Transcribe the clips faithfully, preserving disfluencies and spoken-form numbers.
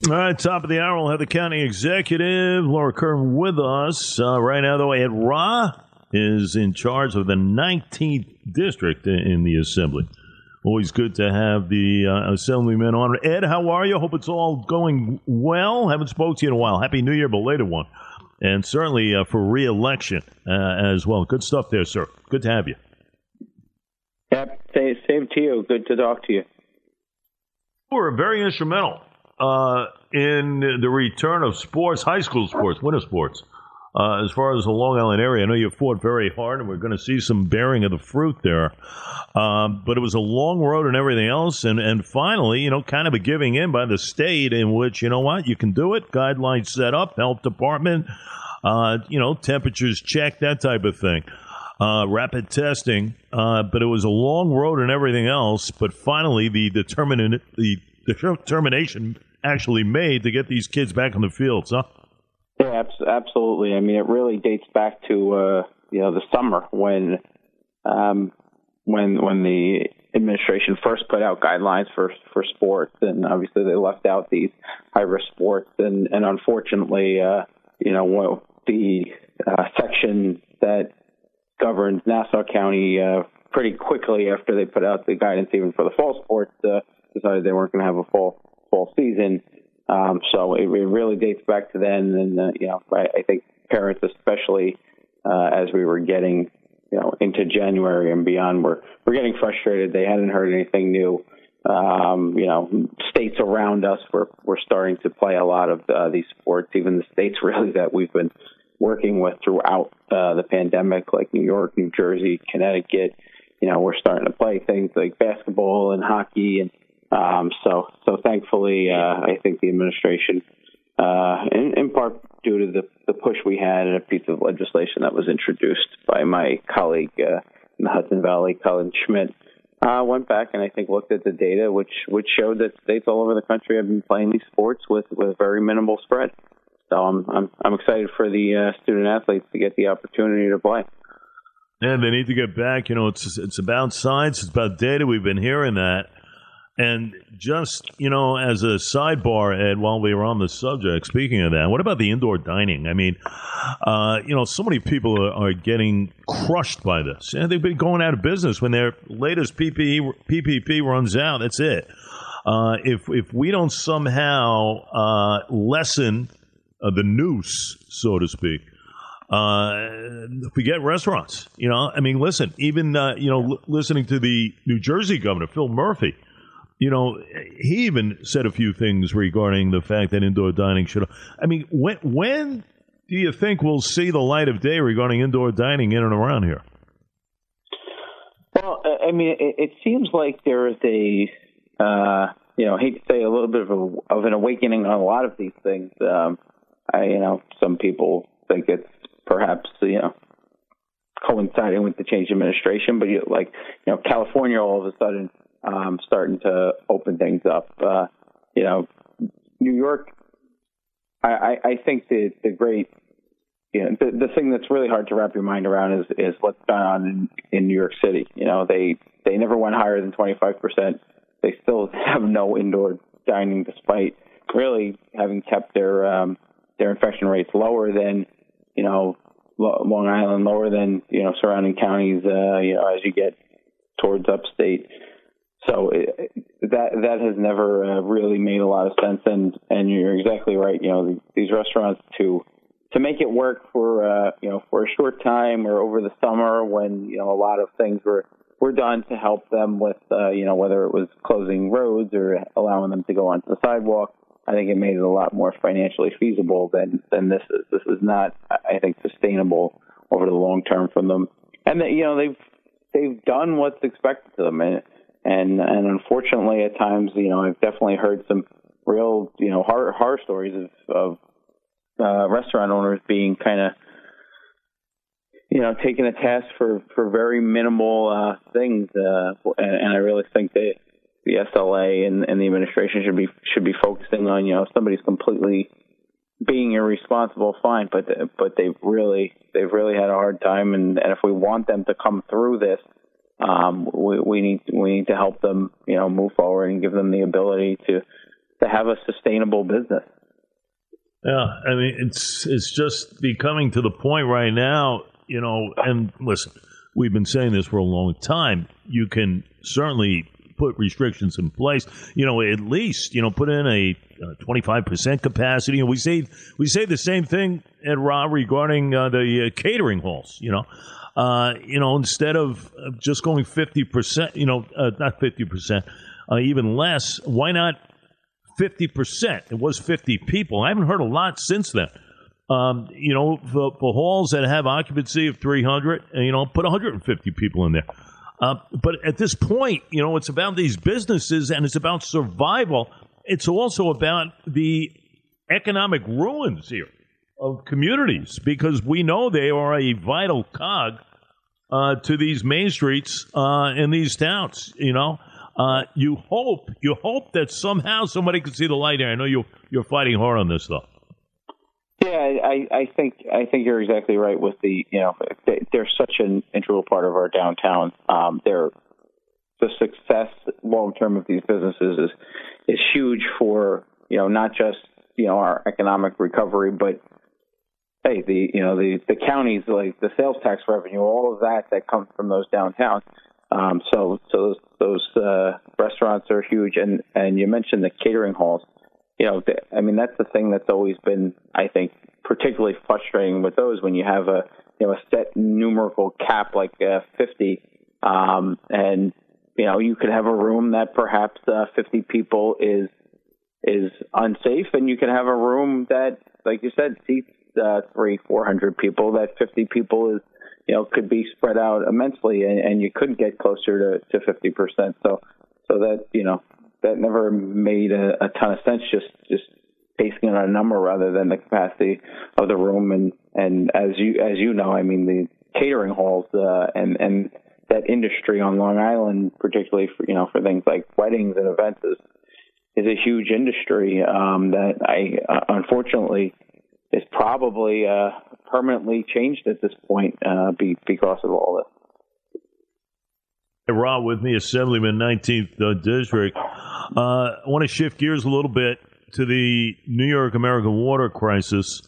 All right, top of the hour, we'll have the county executive, Laura Kern, with us. Uh, right now, though, Ed Rah is in charge of the nineteenth district in the Assembly. Always good to have the uh, Assemblyman on. Ed, how are you? Hope it's all going well. Haven't spoke to you in a while. Happy New Year, belated one. And certainly uh, for re-election uh, as well. Good stuff there, sir. Good to have you. Yep, same to you. Good to talk to you. You were very instrumental uh, in the return of sports, high school sports, winter sports. Uh, as far as the Long Island area, I know you fought very hard, and we're going to see some bearing of the fruit there. Um, but it was a long road and everything else, and, and finally, you know, kind of a giving in by the state in which, you know what, you can do it, guidelines set up, health department, uh, you know, temperatures checked, that type of thing. Uh, rapid testing, uh, but it was a long road and everything else, but finally the, determin- the determination actually made to get these kids back on the fields, huh? Yeah, absolutely. I mean, it really dates back to uh, you know the summer when um, when when the administration first put out guidelines for for sports, and obviously they left out these high risk sports, and and unfortunately, uh, you know, well, the uh, section that governs Nassau County uh, pretty quickly after they put out the guidance, even for the fall sports, uh, decided they weren't going to have a fall fall season. Um, so it, it really dates back to then, and uh, you know, I, I think parents, especially uh, as we were getting, you know, into January and beyond, were were getting frustrated. They hadn't heard anything new. Um, you know, states around us were were starting to play a lot of uh, these sports. Even the states really that we've been working with throughout uh, the pandemic, like New York, New Jersey, Connecticut. You know, we're starting to play things like basketball and hockey and. Um, so, so thankfully, uh, I think the administration, uh, in, in part due to the, the push we had and a piece of legislation that was introduced by my colleague uh, in the Hudson Valley, Colin Schmidt, uh, went back and I think looked at the data, which which showed that states all over the country have been playing these sports with, with very minimal spread. So I'm I'm, I'm excited for the uh, student athletes to get the opportunity to play. And they need to get back. You know, it's it's about science, it's about data. We've been hearing that. And just, you know, as a sidebar, Ed, while we were on the subject, speaking of that, what about the indoor dining? I mean, uh, you know, so many people are, are getting crushed by this. And they've been going out of business when their latest P P E, P P P runs out. That's it. Uh, if if we don't somehow uh, lessen uh, the noose, so to speak, uh, forget restaurants. You know, I mean, listen, even, uh, you know, l- listening to the New Jersey governor, Phil Murphy, you know, he even said a few things regarding the fact that indoor dining should. I mean, when when do you think we'll see the light of day regarding indoor dining in and around here? Well, I mean, it, it seems like there is a, uh, you know, I hate to say a little bit of, a, of an awakening on a lot of these things. Um, I, you know, some people think it's perhaps, you know, coinciding with the change in administration, but you, like, you know, California all of a sudden. Um, starting to open things up. Uh, you know, New York, I, I, I think the, the great, you know, the, the thing that's really hard to wrap your mind around is, is what's gone on in, in New York City. You know, they, they never went higher than twenty-five percent. They still have no indoor dining despite really having kept their, um, their infection rates lower than, you know, Long Island, lower than, you know, surrounding counties, uh, you know, as you get towards upstate. So it, that that has never uh, really made a lot of sense, and, and you're exactly right. You know, these restaurants to to make it work for uh, you know for a short time or over the summer when you know a lot of things were, were done to help them with uh, you know whether it was closing roads or allowing them to go onto the sidewalk. I think it made it a lot more financially feasible than than this is. This is not, I think, sustainable over the long term from them. And that, you know they've they've done what's expected of them. And, And and unfortunately, at times, you know, I've definitely heard some real, you know, horror, horror stories of, of uh, restaurant owners being kind of, you know, taking a task for, for very minimal uh, things. Uh, and, and I really think that the S L A and, and the administration should be should be focusing on, you know, if somebody's completely being irresponsible, fine, but but they've really they've really had a hard time, and, and if we want them to come through this. Um, we, we need we need to help them, you know, move forward and give them the ability to to have a sustainable business. Yeah, I mean, it's it's just becoming to the point right now, you know, and listen, we've been saying this for a long time. You can certainly put restrictions in place, you know, at least, you know, put in a uh, twenty-five percent capacity. And we say we say the same thing at Ra regarding uh, the uh, catering halls, you know. Uh, you know, instead of just going fifty percent, you know, uh, not fifty percent, uh, even less, why not fifty percent? It was fifty people. I haven't heard a lot since then. Um, you know, for, for halls that have occupancy of three hundred, you know, put one hundred fifty people in there. Uh, but at this point, you know, it's about these businesses and it's about survival. It's also about the economic ruins here of communities because we know they are a vital cog uh, to these main streets uh, in these towns. You know, uh, you hope you hope that somehow somebody can see the light here. I know you you're fighting hard on this though. Yeah, I, I think I think you're exactly right with the, you know, they, they're such an integral part of our downtown. Um, they're, the success long term of these businesses is is huge for, you know, not just, you know, our economic recovery, but hey, the, you know, the, the counties, like the sales tax revenue, all of that that comes from those downtowns. Um, so so those, those uh, restaurants are huge, and, and you mentioned the catering halls. You know, I mean, that's the thing that's always been, I think, particularly frustrating with those when you have a, you know, a set numerical cap like uh, fifty, um, and, you know, you could have a room that perhaps uh, fifty people is is unsafe, and you can have a room that, like you said, seats uh, three, four hundred people. That fifty people is, you know, could be spread out immensely, and, and you could get closer to to fifty percent. So, so that, you know, that never made a, a ton of sense, just just basing it on a number rather than the capacity of the room. And, and as you as you know, I mean, the catering halls uh, and and that industry on Long Island, particularly for, you know, for things like weddings and events, is is a huge industry um, that I uh, unfortunately is probably uh, permanently changed at this point uh, be, because of all this. Rob with me, Assemblyman, nineteenth uh, District. Uh, I want to shift gears a little bit to the New York American water crisis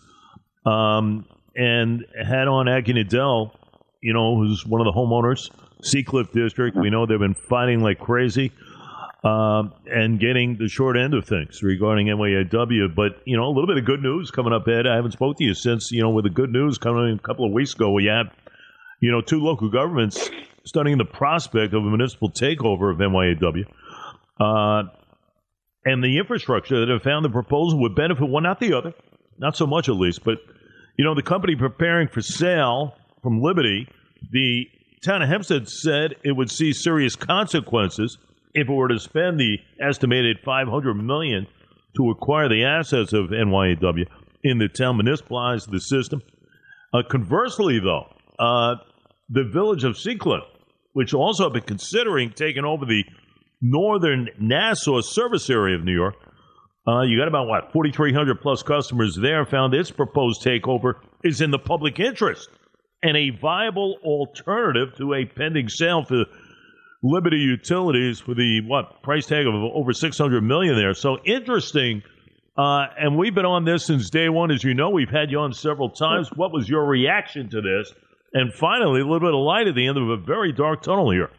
um, and had on Aggie Nadell, you know, who's one of the homeowners, Seacliff District. We know they've been fighting like crazy um, and getting the short end of things regarding N Y A W. But, you know, a little bit of good news coming up, Ed. I haven't spoke to you since, you know, with the good news coming a couple of weeks ago. We had, you know, two local governments studying the prospect of a municipal takeover of N Y A W. Uh, and the infrastructure that have found the proposal would benefit one, not the other. Not so much, at least. But, you know, the company preparing for sale from Liberty, the town of Hempstead said it would see serious consequences if it were to spend the estimated five hundred million dollars to acquire the assets of N Y A W in the town, municipalize the system. Uh, conversely, though, uh, the village of Seacliff, which also have been considering taking over the northern Nassau service area of New York. Uh, you got about, what, forty-three hundred plus customers there, found its proposed takeover is in the public interest and a viable alternative to a pending sale for Liberty Utilities for the, what, price tag of over six hundred million dollars there. So interesting. Uh, and we've been on this since day one. As you know, we've had you on several times. What was your reaction to this? And finally, a little bit of light at the end of a very dark tunnel here.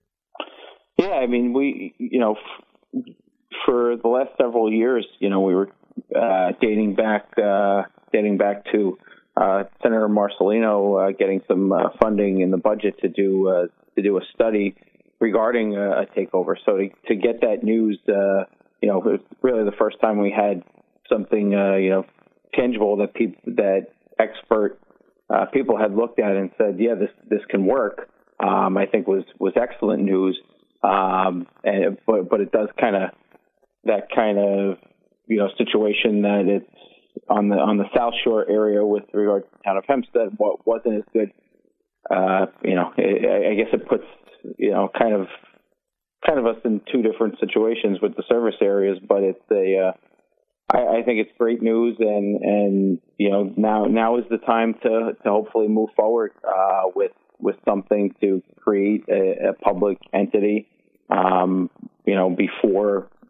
Yeah, I mean, we, you know, f- for the last several years, you know, we were uh, dating back, uh, dating back to uh, Senator Marcelino uh, getting some uh, funding in the budget to do uh, to do a study regarding a, a takeover. So to, to get that news, uh, you know, it was really the first time we had something, uh, you know, tangible that people, that expert uh, people had looked at and said, yeah, this this can work. Um, I think was was excellent news. Um, and but but it does kind of that kind of you know situation that it's on the on the South Shore area with regard to the town of Hempstead. What wasn't as good. Uh, you know, it, I guess it puts you know kind of kind of us in two different situations with the service areas, but it's a uh, I, I think it's great news, and and you know now now is the time to to hopefully move forward uh, with. with something to create a, a public entity, um, you know, before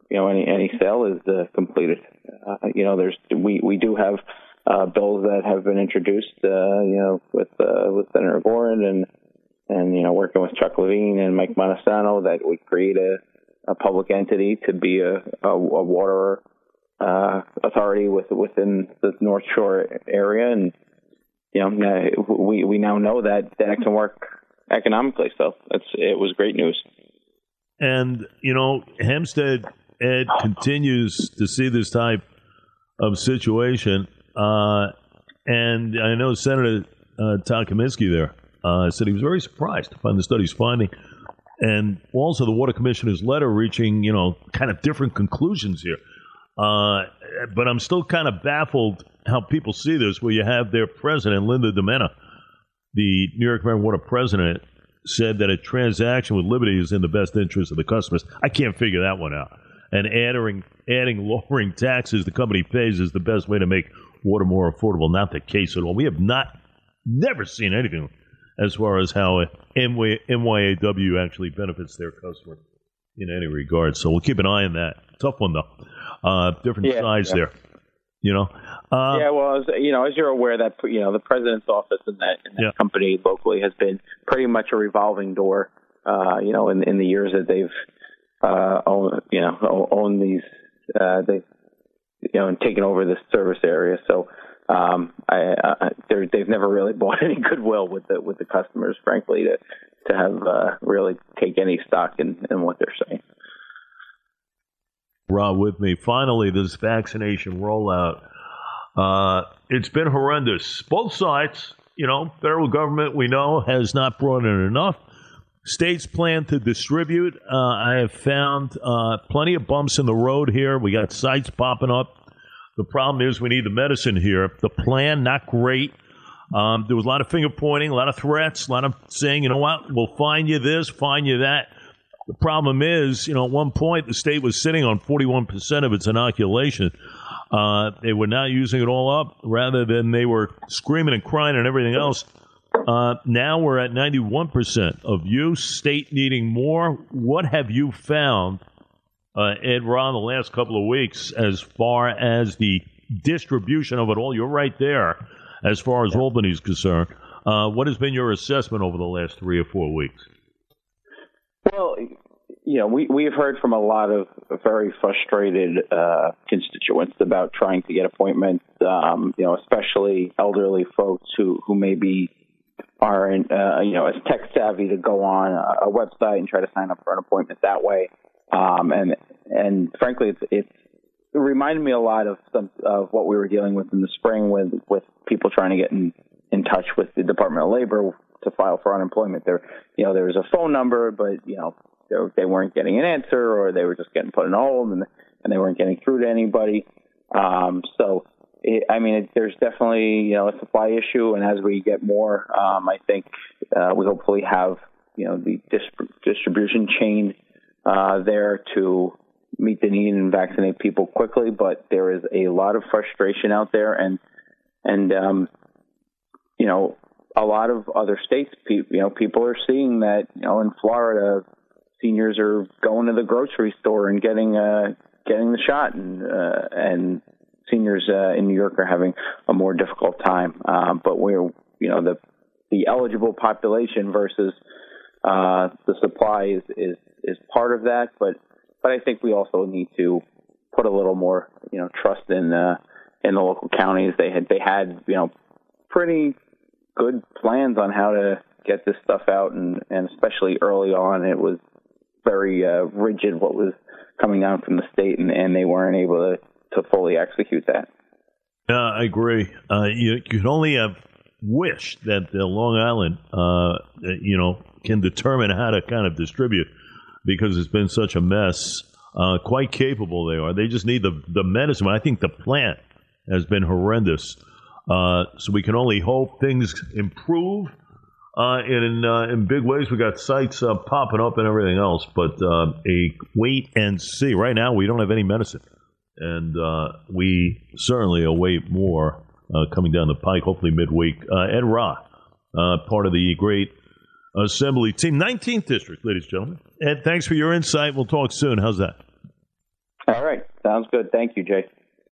you know any any sale is uh, completed. Uh, you know, there's we we do have uh, bills that have been introduced. Uh, you know, with uh, with Senator Gorin and and you know working with Chuck Levine and Mike Montesano that would create a, a public entity to be a, a, a water uh, authority with, within the North Shore area, and you know we we now know that that can work economically. So it's it was great news. And you know, Hempstead Ed continues to see this type of situation, uh, and I know Senator uh, Todd Kaminsky there uh, said he was very surprised to find the study's finding, and also the Water Commissioner's letter reaching, you know, kind of different conclusions here. Uh, but I'm still kind of baffled how people see this, where you have their president, Linda Domena, the New York American Water president, said that a transaction with Liberty is in the best interest of the customers. I can't figure that one out. And adding, adding lowering taxes the company pays is the best way to make water more affordable. Not the case at all. We have not, never seen anything as far as how N Y A W actually benefits their customers in any regard. So we'll keep an eye on that. Tough one, though. Uh, different yeah, sides yeah. there. You know? Uh, yeah, well, as, you know, as you're aware, that you know the president's office in that, in that yeah. company locally has been pretty much a revolving door. Uh, you know, in, in the years that they've uh, owned, you know, owned these, uh, they, you know, and taken over this service area. So um, I, I, they've never really bought any goodwill with the with the customers, frankly, to to have uh, really take any stock in, in what they're saying. Rob, with me. Finally, this vaccination rollout. Uh, it's been horrendous. Both sides, you know, federal government, we know, has not brought in enough. States plan to distribute. Uh, I have found uh, plenty of bumps in the road here. We got sites popping up. The problem is we need the medicine here. The plan, not great. Um, there was a lot of finger pointing, a lot of threats, a lot of saying, you know what, we'll find you this, find you that. The problem is, you know, at one point the state was sitting on forty-one percent of its inoculation. Uh, they were not using it all up. Rather than they were screaming and crying and everything else. Uh, now we're at ninety-one percent of use, state needing more. What have you found, uh, Ed Ron, the last couple of weeks as far as the distribution of it all? You're right there as far as Albany is concerned. Uh, what has been your assessment over the last three or four weeks? Well, you know, we, we've heard from a lot of very frustrated uh, constituents about trying to get appointments, um, you know, especially elderly folks who, who maybe aren't, uh, you know, as tech savvy to go on a, a website and try to sign up for an appointment that way. Um, and, and frankly, it's, it's, it reminded me a lot of some of what we were dealing with in the spring with, with people trying to get in, in touch with the Department of Labor to file for unemployment. There, you know, there was a phone number, but, you know, they, they weren't getting an answer, or they were just getting put on hold, and, and they weren't getting through to anybody. Um, so, it, I mean, it, there's definitely, you know, a supply issue, and as we get more, um, I think uh, we hopefully have, you know, the dis- distribution chain uh, there to meet the need and vaccinate people quickly. But there is a lot of frustration out there, and and um, you know, a lot of other states, you know, people are seeing that, you know, in Florida, seniors are going to the grocery store and getting uh, getting the shot, and uh, and seniors uh, in New York are having a more difficult time. Uh, but we're, you know, the the eligible population versus uh, the supply is, is is part of that. But but I think we also need to put a little more, you know, trust in uh, in the local counties. They had they had you know pretty good plans on how to get this stuff out, and, and especially early on, it was very uh, rigid what was coming down from the state, and, and they weren't able to, to fully execute that. Yeah, I agree. Uh, you, you could only have wished that the Long Island, uh, you know, can determine how to kind of distribute, because it's been such a mess. Uh, quite capable they are. They just need the, the medicine. I think the plant has been horrendous. Uh, so we can only hope things improve uh, in uh, in big ways. We got sites uh, popping up and everything else, but uh, a wait and see. Right now, we don't have any medicine, and uh, we certainly await more uh, coming down the pike. Hopefully midweek. Uh, Ed Ra, uh, part of the great Assembly team, nineteenth District, ladies and gentlemen. Ed, thanks for your insight. We'll talk soon. How's that? All right. Sounds good. Thank you, Jay.